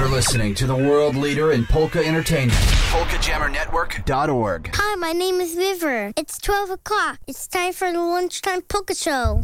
You're listening to the world leader in polka entertainment. PolkaJammerNetwork.org. Hi, my name is River. It's 12 o'clock. It's time for the Lunchtime Polka Show.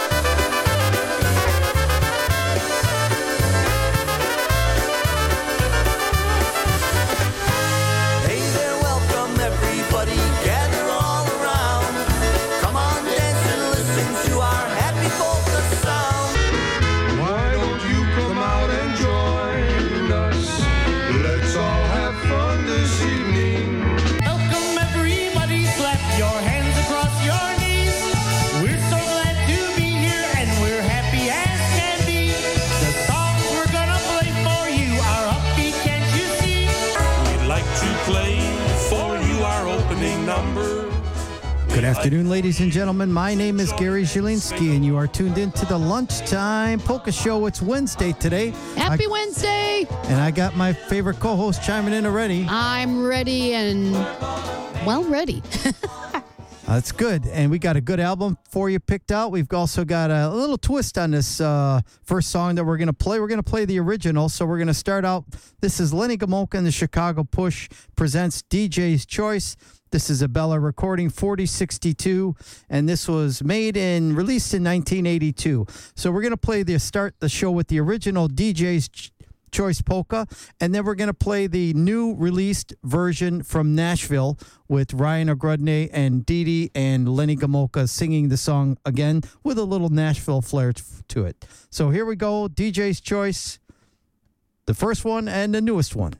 Hey there, welcome everybody. Gather all around. Come on, dance and listen to our happy polka sound. Why don't you come out and join us? Let's all have fun this evening. Welcome everybody, clap your hands across your knees. We're so glad to be here and we're happy as can be. The songs we're gonna play for you are upbeat, can't you see? We'd like to play for you our opening number. Good afternoon, ladies and gentlemen. My name is Gary Zielinski, and you are tuned into the Lunchtime Polka Show. It's Wednesday today. Happy Wednesday! And I got my favorite co-host chiming in already. I'm ready and, well, ready. That's good. And we got a good album for you picked out. We've also got a little twist on this first song that we're going to play. We're going to play the original. So we're going to start out. This is Lenny Gomulka and the Chicago Push presents DJ's Choice. This is a Bella recording 4062, and this was made and released in 1982. So we're going to start the show with the original DJ's Choice polka, and then we're going to play the new released version from Nashville with Ryan Ogrodny and Didi and Lenny Gomulka singing the song again with a little Nashville flair to it. So here we go, DJ's Choice, the first one and the newest one.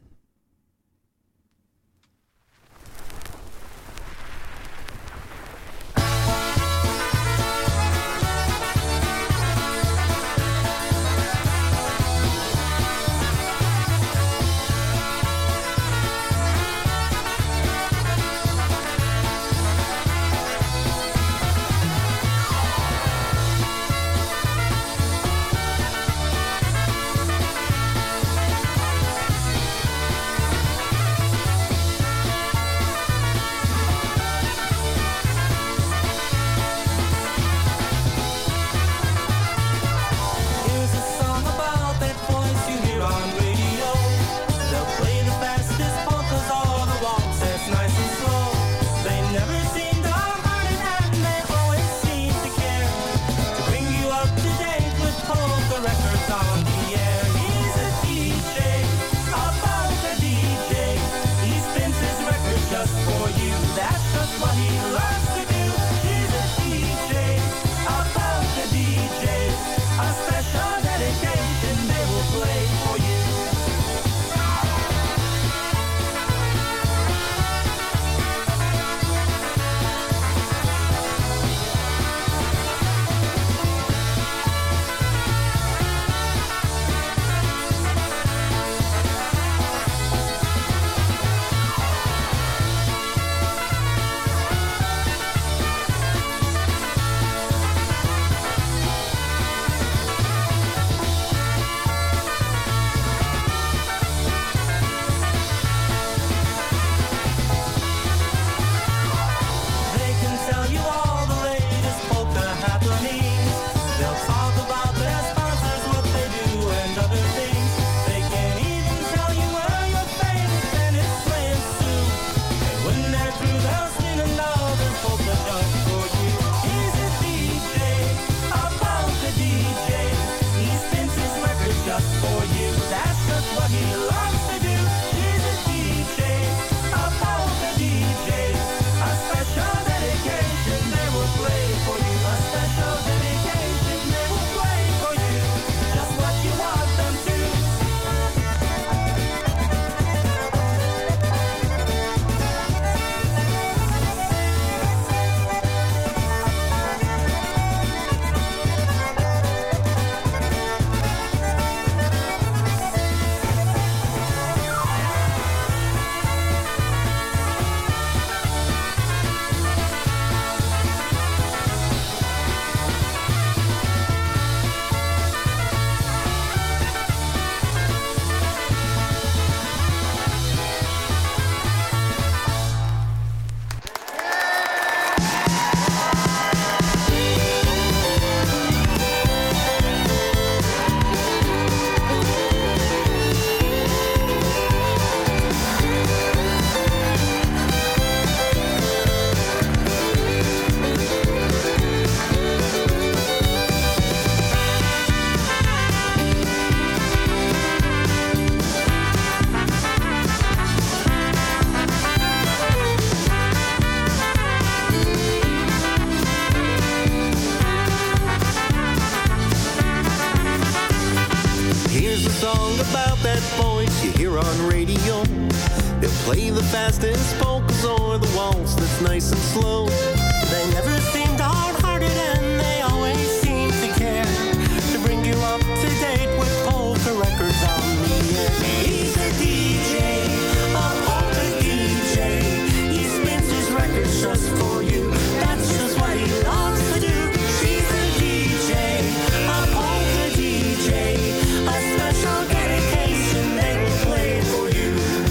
song about that voice you hear on radio. They'll play the fastest polkas or the waltz that's nice and slow. They never seemed hard-hearted and they always seem to care to bring you up to date with polka records on the air. He's a DJ, a polka DJ. He spins his records just for you. That's just what he loves to do. She's a DJ, a polka DJ. A special dedication they will play for you.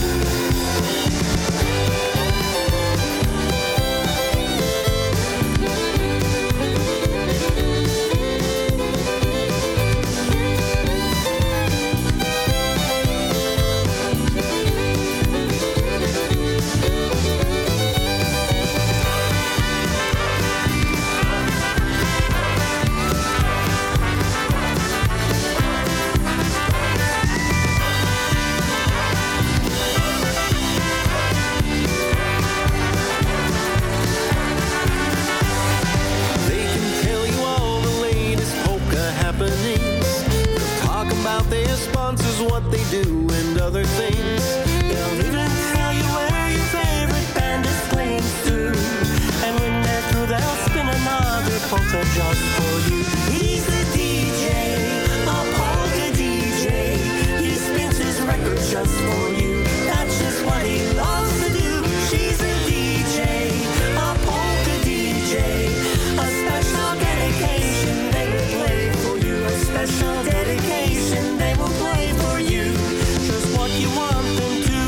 Their sponsors, what they do, and other things. They'll even tell you where your favorite band is playing to. And when they're through, they'll spin another polka just for you. He's a DJ, a polka DJ. He spins his record just for you. That's just what he loves to do. She's a DJ, a polka DJ. A special dedication they will play for you. A special dedication they will play for you. Just what you want them to.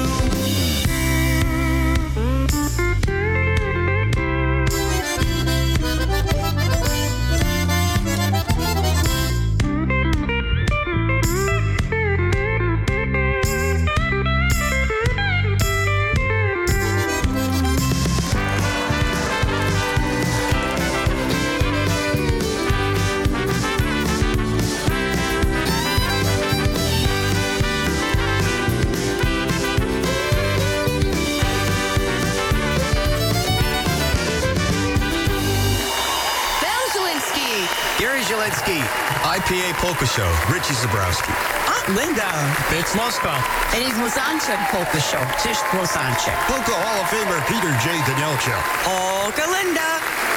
IPA Polka Show, Richie Zabrowski. Linda. It's Moscow. It is Musanchek Polka Show. Tish Musanchek. Polka Hall of Famer Peter J. Danielcho. Polka Linda.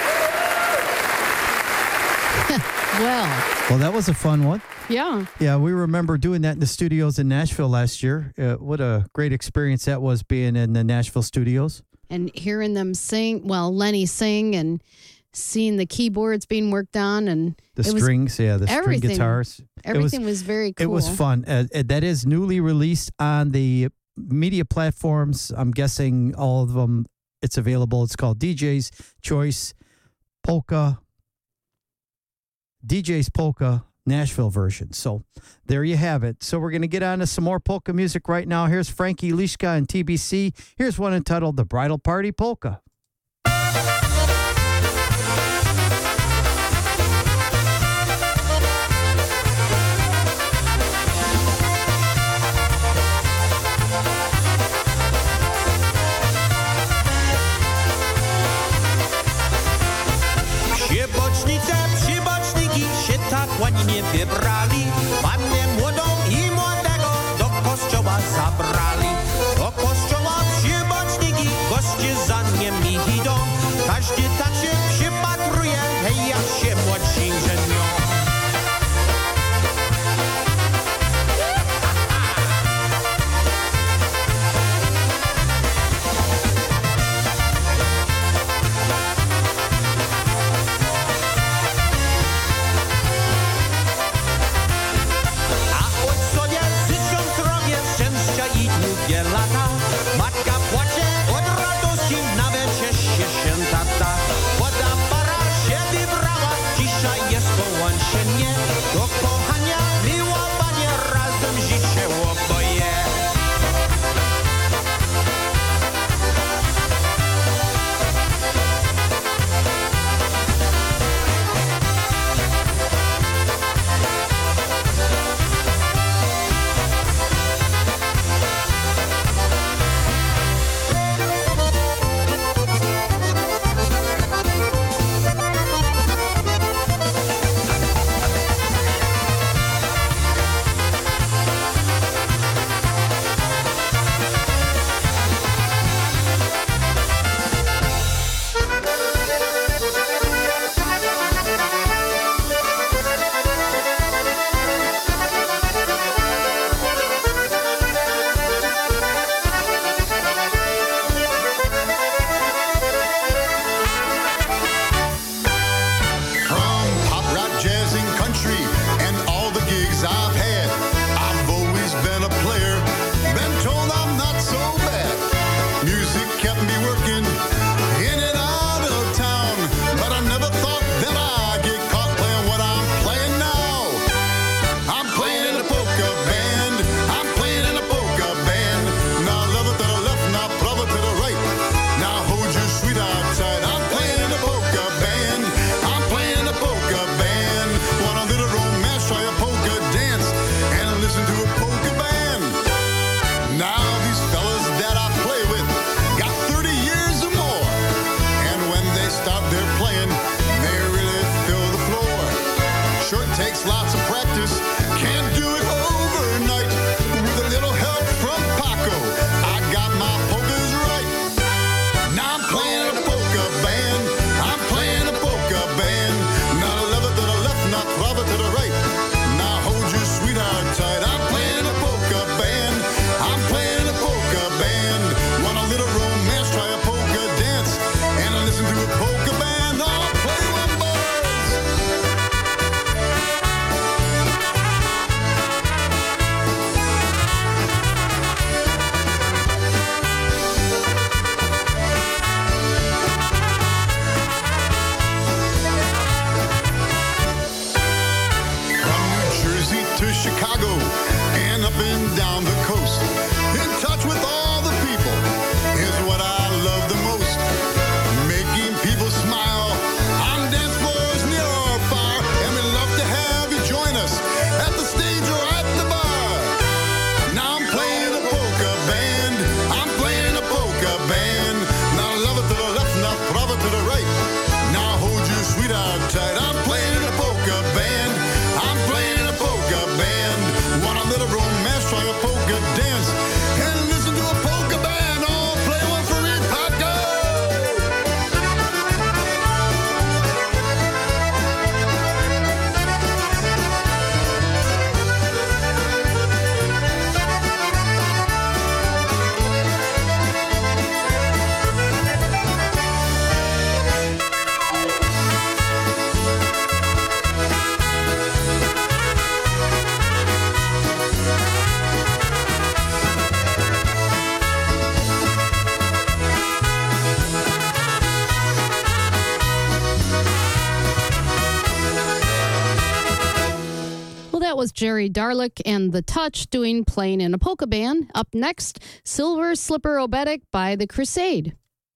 Well, that was a fun one. Yeah. Yeah, we remember doing that in the studios in Nashville last year. What a great experience that was, being in the Nashville studios. And hearing them sing, Lenny sing, and seeing the keyboards being worked on, and the strings, the string guitars. Everything was very cool. It was fun. That is newly released on the media platforms. I'm guessing all of them, it's available. It's called DJ's Choice Polka. DJ's Polka Nashville version. So there you have it. So we're going to get on to some more polka music right now. Here's Frankie Lischka and TBC. Here's one entitled The Bridal Party Polka. Ładnie wybrali, pannę młodą i młodego do kościoła zabrali. Do kościoła przyboczniki, goście za nimi idą. Każdy tak się przypatruje, hej, jak się młodsi żenią. Matka płacze od radości, nawet cieszy się tata. Woda para się wybrała, dzisiaj jest połączenie. Do kochania, miłowanie, razem życie oboje. rolling down the coast. In touch with all the people is what I love the most. Making people smile on dance floors near our fire. And we'd love to have you join us at the stage or at the bar. Now I'm playing a polka band. I'm playing a polka band. Now love it to the left, now throw it to the right. Now hold your sweetheart tight. I'm playing a polka band. I'm playing a polka band. Want a little romance, try a polka dance. And listen to a polka band. Oh, play one for me, Paco. Well, that was Jerry Darlick and The Touch doing Playing in a Polka Band. Up next, Silver Slipper Obetic by The Crusade.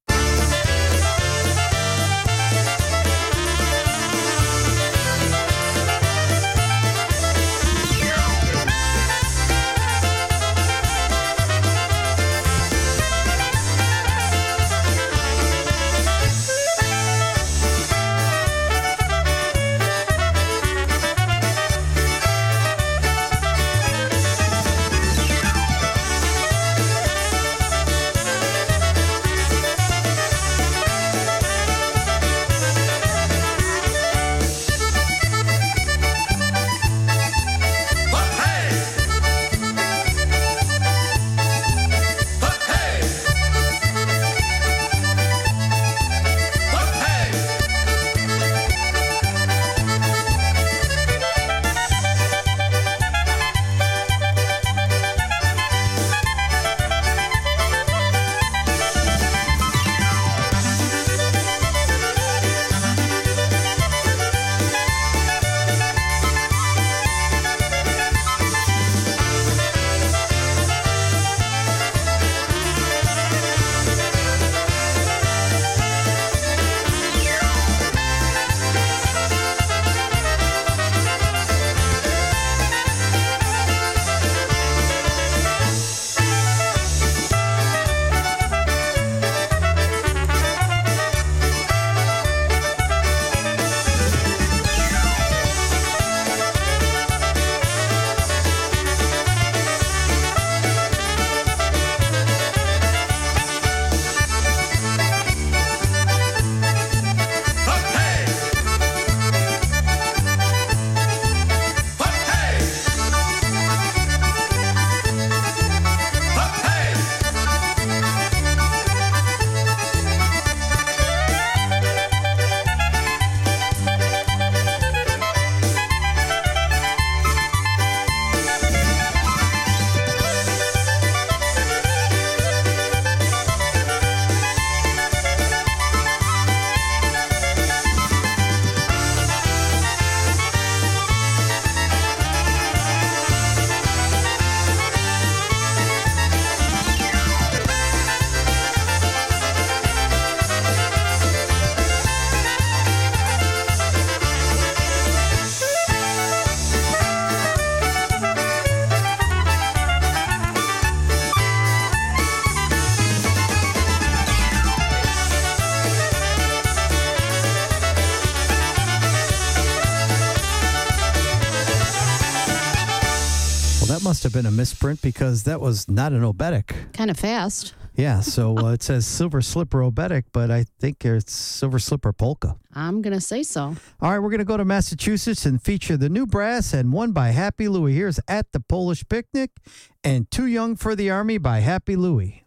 That must have been a misprint because that was not an obetic. Kind of fast. Yeah, so it says Silver Slipper Obetic, but I think it's Silver Slipper Polka. I'm going to say so. All right, we're going to go to Massachusetts and feature the new brass and one by Happy Louie. Here's At the Polish Picnic and Too Young for the Army by Happy Louie.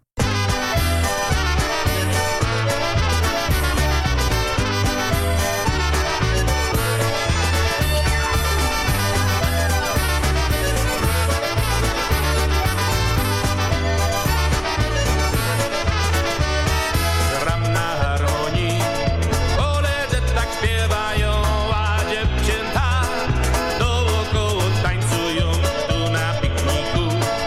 Tańcują tu na pikniku.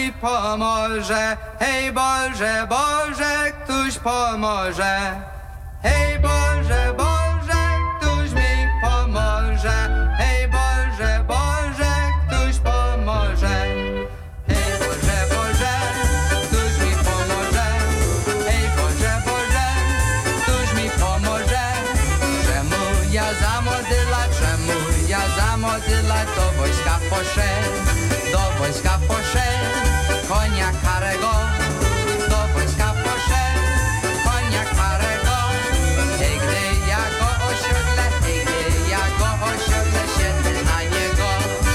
mi pomoże. Hej Boże, Boże, któż pomoże. Hej Boże, Boże, któż mi pomoże. Hej Boże, Boże, któż pomoże. Hej Boże, Boże, któż mi pomoże. Hej Boże, Boże, któż mi pomoże. Czemu ja za modyla do wojska poszedł. Do wojska poszedł, konia karego. Do wojska poszedł, konia karego. Hej, gdy ja go osiodlę, hej, gdy ja go osiodlę, siedzę na niego.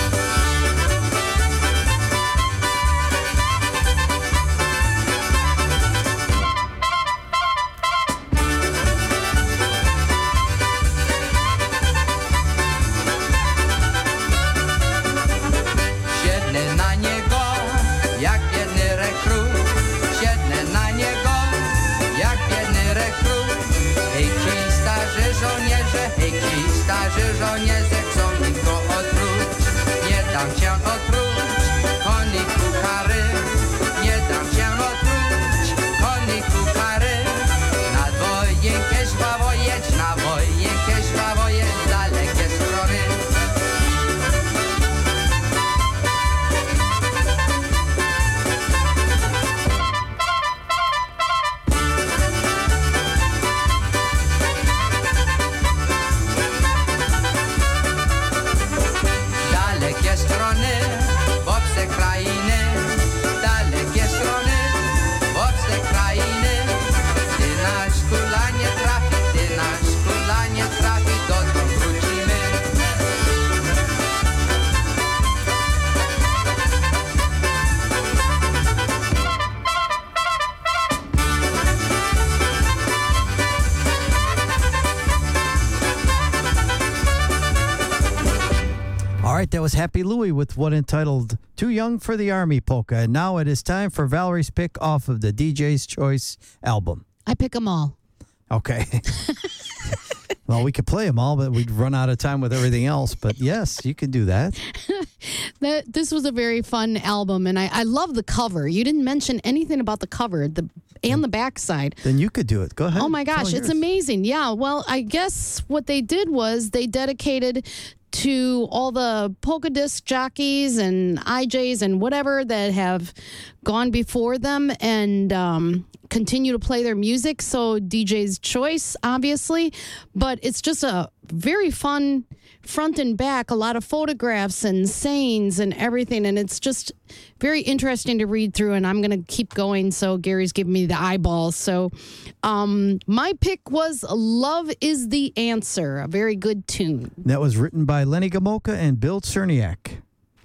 Siednę na niego, jak biedny rekrut. Siednę na niego, jak biedny rekrut. Hej, ci starzy żołnierze, hej, ci starzy żołnierze, chcą mi go otruć. Nie dam cię otruć, koniku kary. Nie dam cię otruć, koniku kary. Na wojenkę żwawo jedź, na wojenkę żwawo jedź, dalekie strony. Dalekie strony, w obce krainy. Dalekie strony, w obce krainy. Gdy nasz kula nie trafi, gdy nasz kula nie trafi, dotąd wrócimy. All right, that was Happy Louie with one entitled Too Young for the Army Polka. And now it is time for Valerie's pick off of the DJ's Choice album. I pick them all. Okay. Well, we could play them all, but we'd run out of time with everything else. But yes, you could do that. This was a very fun album, and I love the cover. You didn't mention anything about the cover and the backside. Then you could do it. Go ahead. Oh, my gosh. all It's yours. amazing. Yeah. Well, I guess what they did was they dedicated to all the polka disc jockeys and IJs and whatever that have gone before them and continue to play their music. So DJ's Choice, obviously. But it's just a very fun front and back, a lot of photographs and sayings and everything. And it's just very interesting to read through. And I'm going to keep going. So Gary's giving me the eyeballs. So my pick was Love is the Answer, a very good tune. That was written by Lenny Gomulka and Bill Cerniak.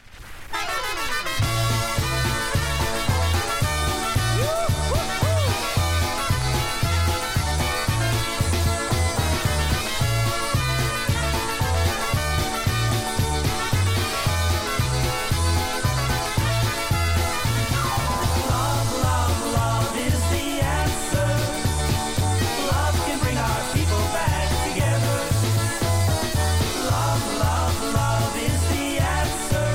Love is the answer. Love can bring our people back together. Love is the answer.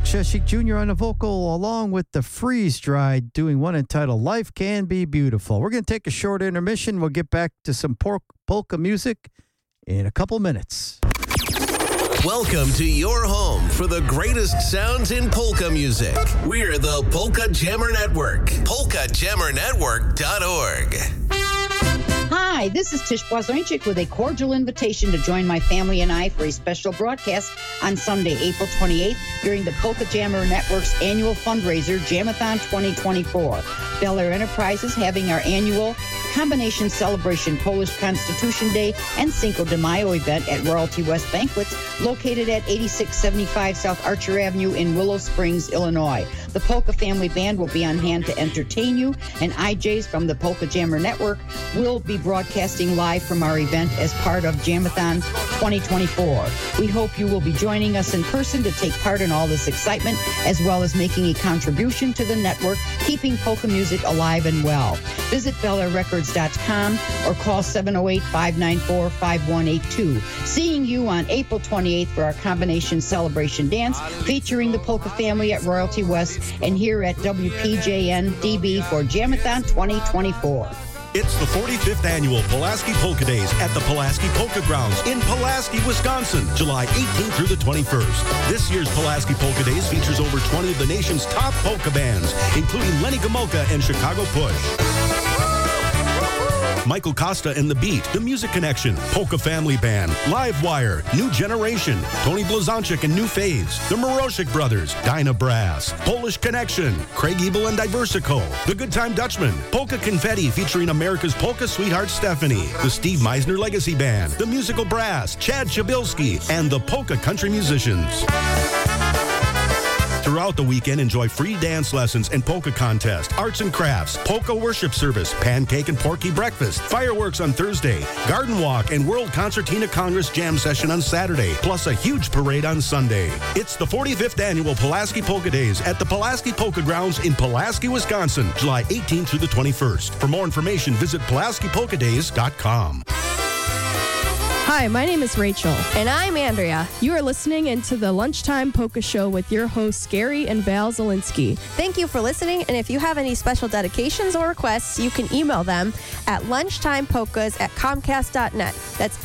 Sheshik Jr. on the vocal, along with the Freeze Dried, doing one entitled Life Can Be Beautiful. We're going to take a short intermission. We'll get back to some polka music in a couple minutes. Welcome to your home for the greatest sounds in polka music. We're the Polka Jammer Network. PolkaJammerNetwork.org. Hi, this is Tish Blazonczyk with a cordial invitation to join my family and I for a special broadcast on Sunday, April 28th during the Polka Jammer Network's annual fundraiser, Jamathon 2024. Bel Air Enterprises having our annual combination celebration Polish Constitution Day and Cinco de Mayo event at Royalty West Banquets, located at 8675 South Archer Avenue in Willow Springs, Illinois. The Polka Family Band will be on hand to entertain you, and IJs from the Polka Jammer Network will be broadcasting live from our event as part of Jamathon 2024. We hope you will be joining us in person to take part in all this excitement, as well as making a contribution to the network, keeping polka music alive and well. Visit BelAirRecords.com or call 708-594-5182. Seeing you on April 28th for our combination celebration dance featuring the Polka Family at Royalty West and here at WPJN DB for Jamathon 2024. It's the 45th annual Pulaski Polka Days at the Pulaski Polka Grounds in Pulaski, Wisconsin, July 18th through the 21st. This year's Pulaski Polka Days features over 20 of the nation's top polka bands, including Lenny Gomulka and Chicago Push. Michael Costa and The Beat, The Music Connection, Polka Family Band, Livewire, New Generation, Tony Blazonczyk and New Phase, The Moroshik Brothers, Dyna Brass, Polish Connection, Craig Ebel and Diversico, The Good Time Dutchman, Polka Confetti featuring America's Polka Sweetheart Stephanie, the Steve Meisner Legacy Band, The Musical Brass, Chad Chabilski, and the Polka Country Musicians. Throughout the weekend, enjoy free dance lessons and polka contest, arts and crafts, polka worship service, pancake and porky breakfast, fireworks on Thursday, garden walk, and World Concertina Congress jam session on Saturday, plus a huge parade on Sunday. It's the 45th annual Pulaski Polka Days at the Pulaski Polka Grounds in Pulaski, Wisconsin, July 18th through the 21st. For more information, visit PulaskiPolkaDays.com. Hi, my name is Rachel. And I'm Andrea. You are listening into the Lunchtime Polka Show with your hosts, Gary and Val Zielinski. Thank you for listening, and if you have any special dedications or requests, you can email them at lunchtimepolkas@comcast.net. That's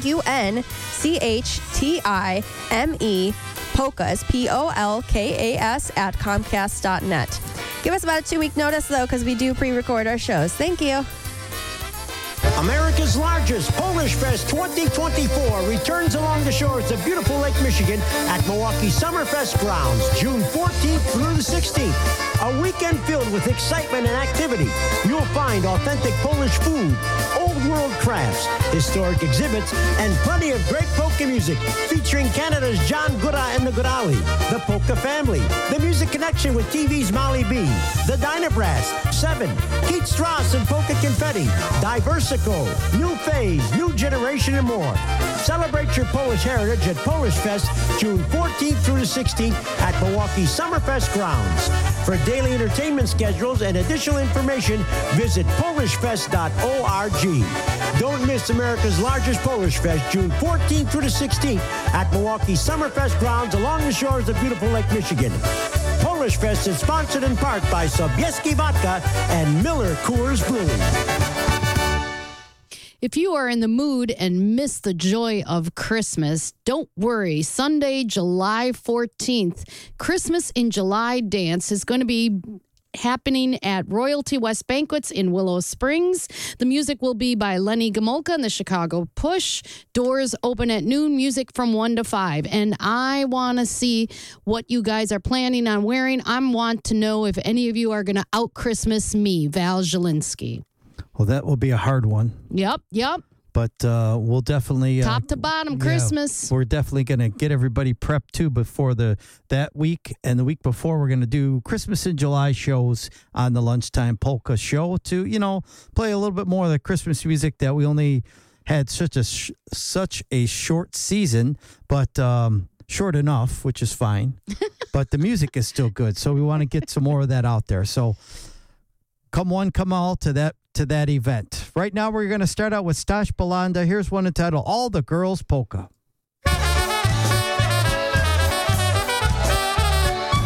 LUNCHTIME polkas, POLKAS @comcast.net. Give us about a 2-week notice, though, because we do pre-record our shows. Thank you. America's largest Polish Fest 2024 returns along the shores of beautiful Lake Michigan at Milwaukee Summerfest grounds, June 14th through the 16th. A weekend filled with excitement and activity. You'll find authentic Polish food, old world crafts, historic exhibits, and plenty of great polka music featuring Canada's John Gura and the Gurali, the Polka Family, the Music Connection with TV's Molly B, the Dyna Brass, 7, Keith Strauss and Polka Confetti, Diversico, New Phase, New Generation, and more. Celebrate your Polish heritage at Polish Fest, June 14th through the 16th at Milwaukee Summerfest grounds. For daily entertainment schedules and additional information, visit PolishFest.org. Don't miss America's largest Polish Fest, June 14th through the 16th at Milwaukee Summerfest grounds along the shores of beautiful Lake Michigan. Polish Fest is sponsored in part by Sobieski Vodka and Miller Coors Brewing. If you are in the mood and miss the joy of Christmas, don't worry. Sunday, July 14th, Christmas in July Dance is going to be happening at Royalty West Banquets in Willow Springs. The music will be by Lenny Gomulka and the Chicago Push. Doors open at noon, music from 1 to 5. And I want to see what you guys are planning on wearing. I want to know if any of you are going to out-Christmas me, Val Zielinski. Well, that will be a hard one. Yep. But we'll definitely... top to bottom, Christmas. We're definitely going to get everybody prepped, too, before that week. And the week before, we're going to do Christmas in July shows on the Lunchtime Polka Show to, play a little bit more of the Christmas music that we only had such a short season, but short enough, which is fine. But the music is still good, so we want to get some more of that out there. So come one, come all to that event. Right now, we're going to start out with Stash Balanda. Here's one entitled All the Girls Polka.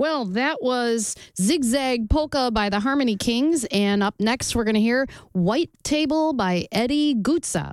Well, that was Zigzag Polka by the Harmony Kings. And up next, we're going to hear White Table by Eddie Gutsa.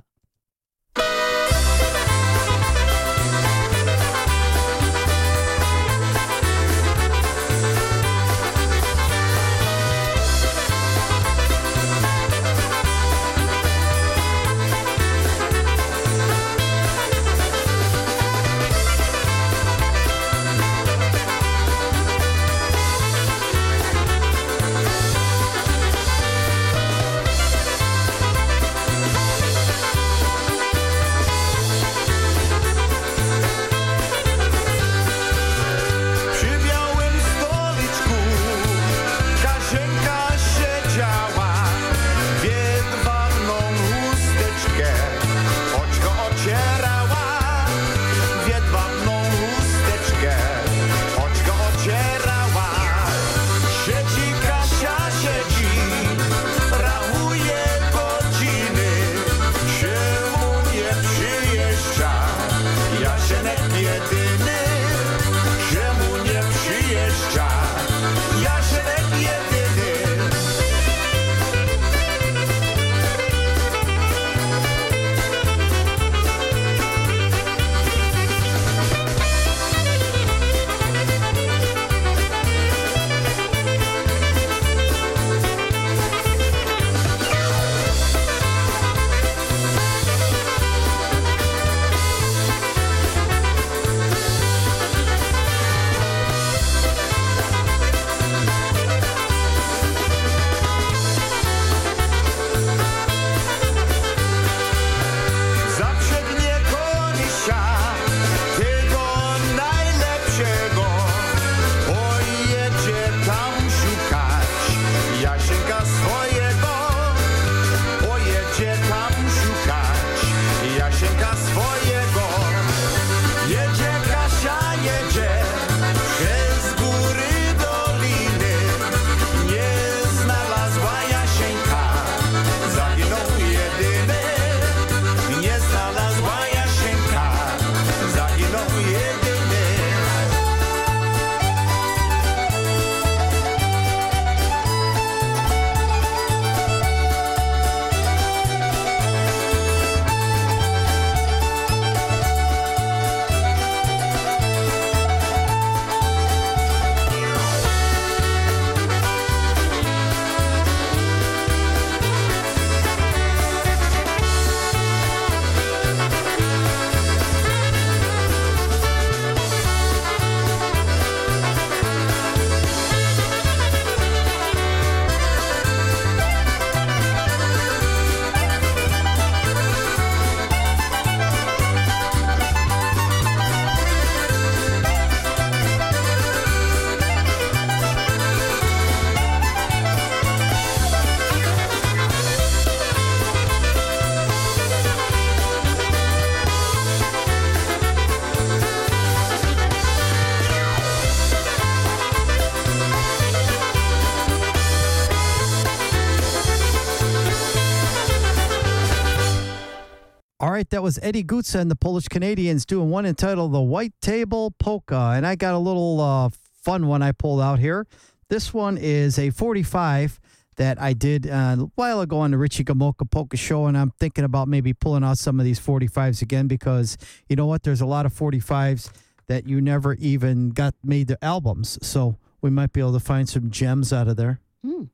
All right, that was Eddie Gutsa and the Polish Canadians doing one entitled The White Table Polka. And I got a little fun one I pulled out here. This one is a 45 that I did a while ago on the Richie Gamoka Polka Show, and I'm thinking about maybe pulling out some of these 45s again because, you know what, there's a lot of 45s that you never even got made the albums. So we might be able to find some gems out of there.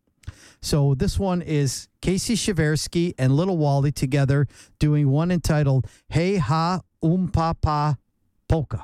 So this one is Casey Shaversky and Little Wally together doing one entitled Hey Ha Pa Polka.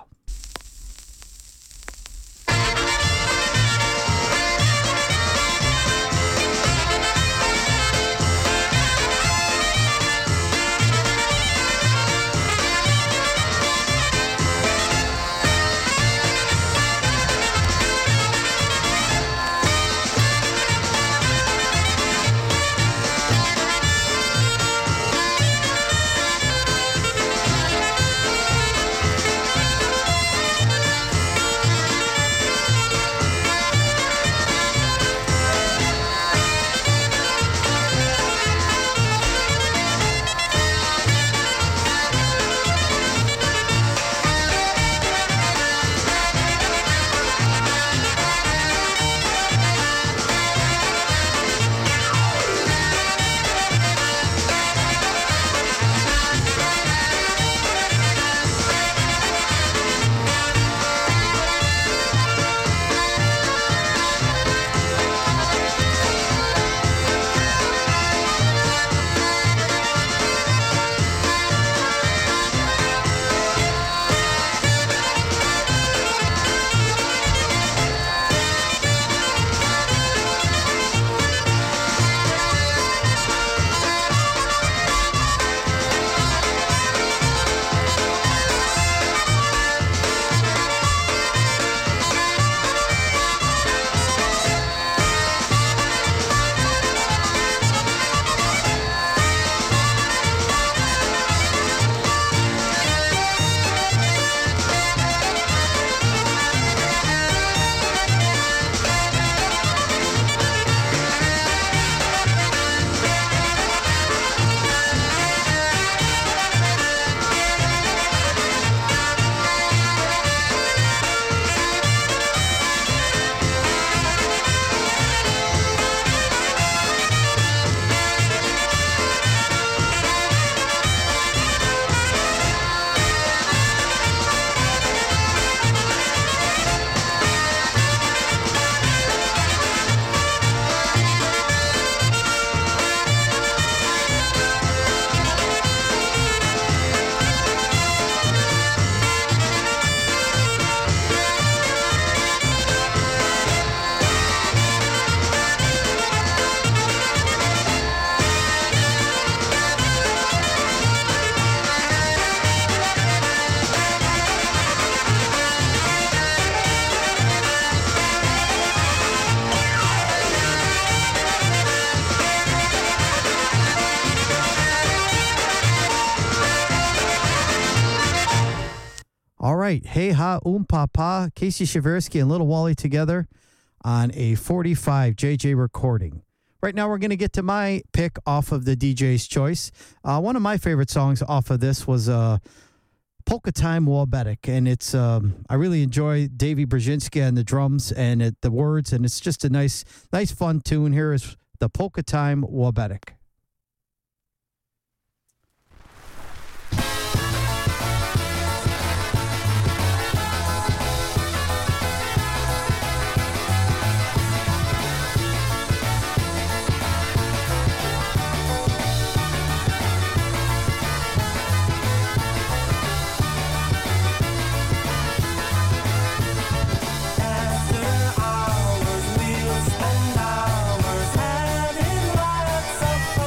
All right. Hey Ha Papa, Casey Shaversky and Little Wally together on a 45 JJ recording. Right now, we're going to get to my pick off of the DJ's choice. One of my favorite songs off of this was Polka Time Wobetic, and it's I really enjoy Davey Brzezinski on the drums and the words, and it's just a nice fun tune. Here is the Polka Time Wobetic. After hours, we'll spend hours having lots of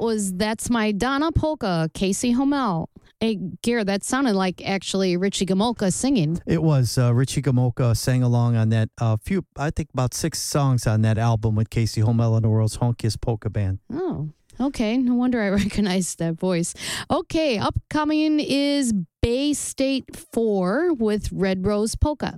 was That's My Donna Polka, Casey Homel. Hey, Garrett, that sounded like actually Richie Gomolka singing. It was. Richie Gomolka sang along on that I think about 6 songs on that album with Casey Homel and the World's Honkiest Polka Band. Oh, okay. No wonder I recognized that voice. Okay, upcoming is Bay State 4 with Red Rose Polka.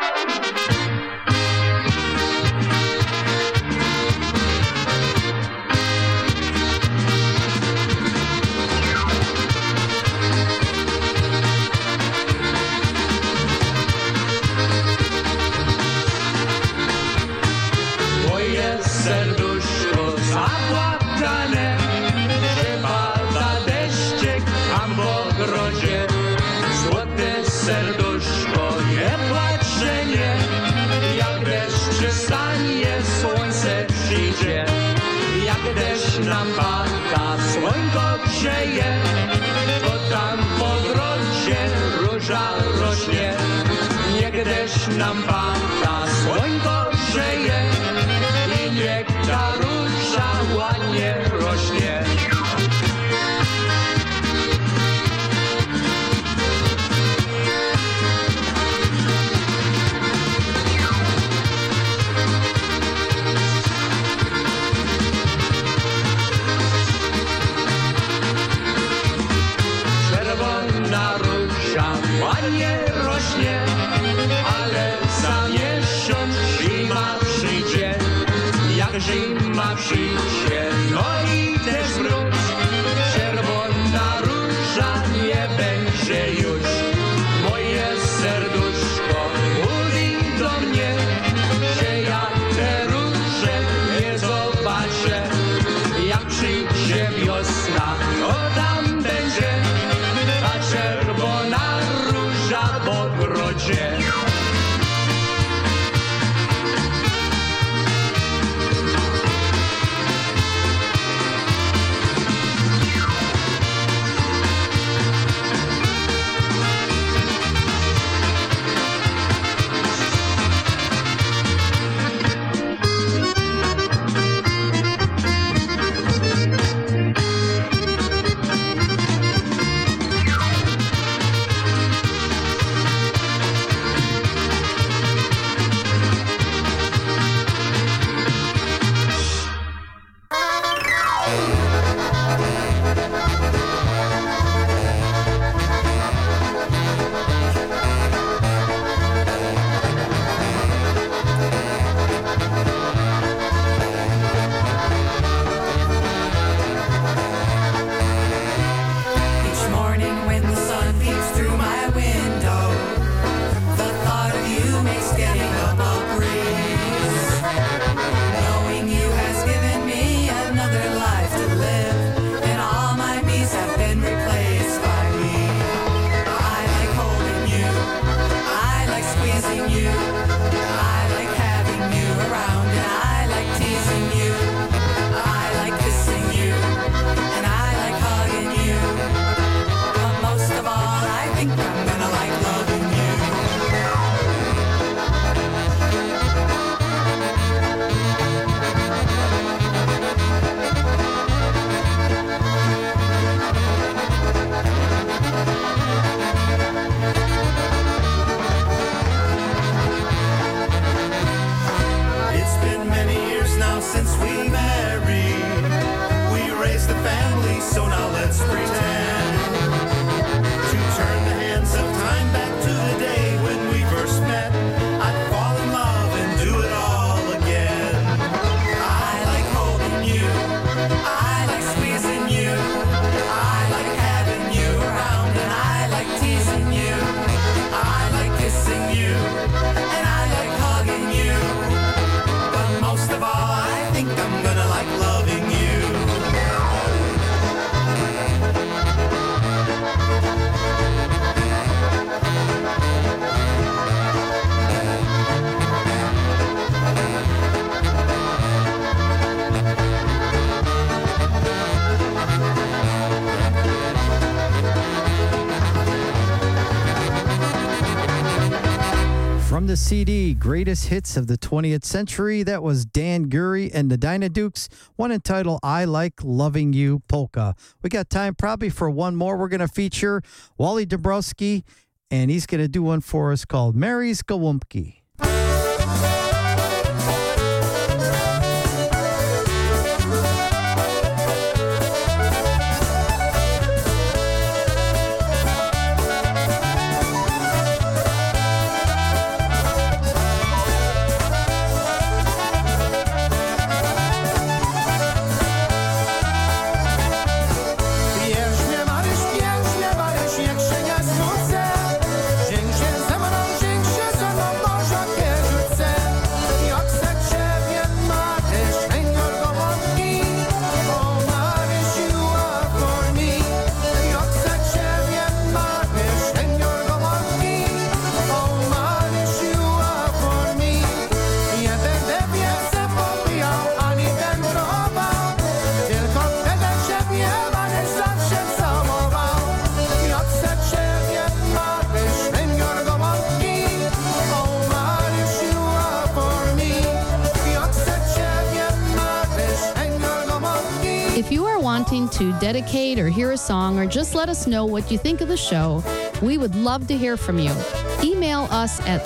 Serduszko zapłakane, że pada deszczyk, a w ogrodzie złote serduszko nie płacze, nie. Jak deszcz przestanie, słońce przyjdzie, jak deszcz nam pada, słońko grzeje, to tam w ogrodzie róża rośnie. Niech deszcz nam pada, słońko grzeje, niech ta róża ładnie rośnie. Czerwona róża ładnie rośnie, ale za miesiąc zima przyjdzie. Jak zima przyjdzie, no i też wróć. Czerwona róża nie będzie już. Moje serduszko mówi do mnie, że ja te róże nie zobaczę. Jak przyjdzie wiosna, to tam będzie ta czerwona róża w ogrodzie. the CD, Greatest Hits of the 20th Century. That was Dan Gurry and the Dynadukes, one entitled I Like Loving You Polka. We got time probably for one more. We're going to feature Wally Dombrowski, and he's going to do one for us called Mary's Gołąbki. If you are wanting to dedicate or hear a song or just let us know what you think of the show, we would love to hear from you. Email us at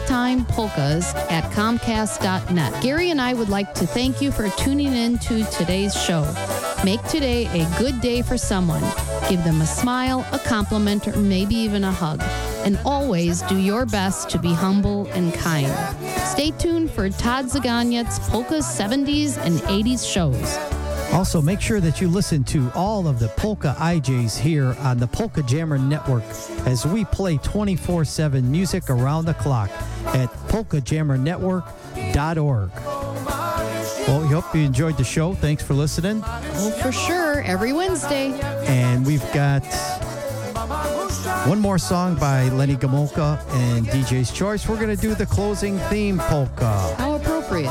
lunchtimepolkas@comcast.net. Gary and I would like to thank you for tuning in to today's show. Make today a good day for someone. Give them a smile, a compliment, or maybe even a hug. And always do your best to be humble and kind. Stay tuned for Todd Zaganyet's Polka's 70s and 80s shows. Also, make sure that you listen to all of the Polka IJs here on the Polka Jammer Network as we play 24/7 music around the clock at polkajammernetwork.org. Well, we hope you enjoyed the show. Thanks for listening. Oh, for sure. Every Wednesday. And we've got one more song by Lenny Gomulka and DJ's Choice. We're going to do the closing theme polka. How appropriate.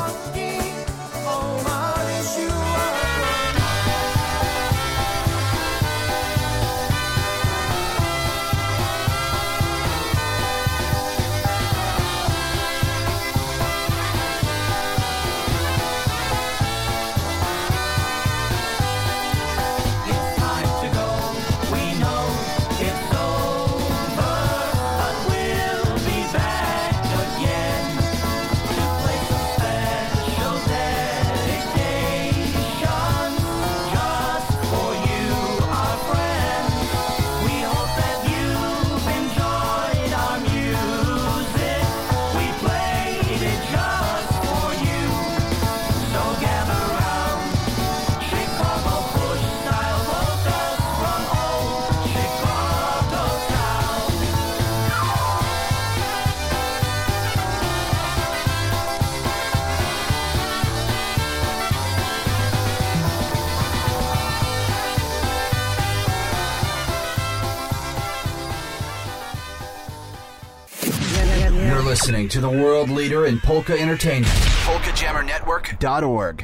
You're listening to the world leader in polka entertainment. PolkaJammerNetwork.org.